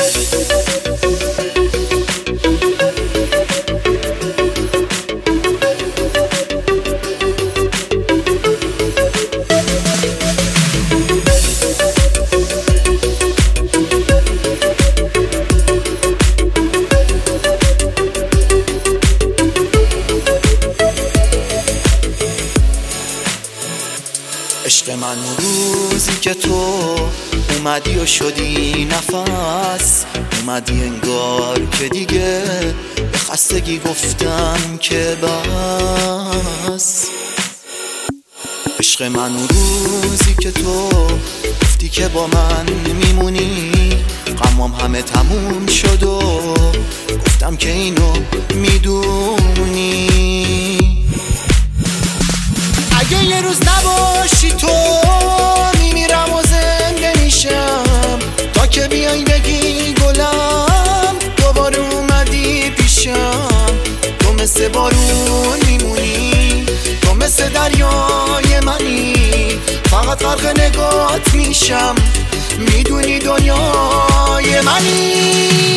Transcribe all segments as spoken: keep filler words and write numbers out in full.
عشق من روزی که تو اومدی و شدی نفس، اومدی انگار که دیگه به خستگی گفتم که بس. عشق من روزی که تو گفتی که با من میمونی، غمام همه تموم شد و گفتم که اینو میدونی. اگه یه روز نباشی تو میمیرم و زنده میشم، تا که بیای بگی گلم دوباره اومدی پیشم. تو مثل بارون میمونی، تو مثل دریای منی، فقط غرق نگات میشم، میدونی دنیای منی.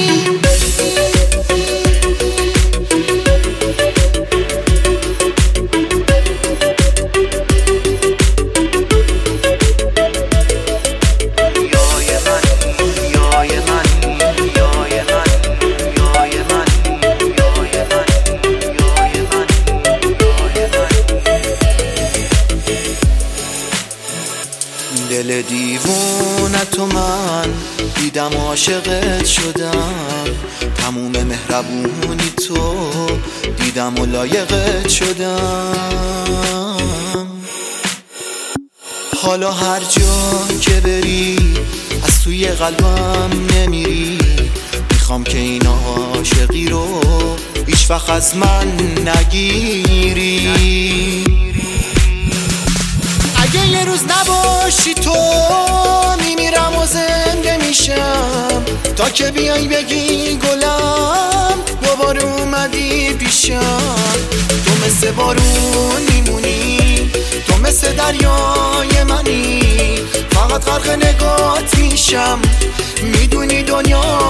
دل دیوونتو من دیدم و عاشقت شدم، تموم مهربونی تو دیدم و لایقت شدم. حالا هر جا که بری از توی قلبم نمیری، میخوام که این عاشقی رو هیچ وقت از من نگیری. اگه یه روز نباشی تو میمیرم و زنده میشم، تا که بیای بگی گلم دوباره اومدی پیشم. تو مثل بارون میمونی، تو مثل دریای منی، فقط غرق نگات میشم، میدونی دنیا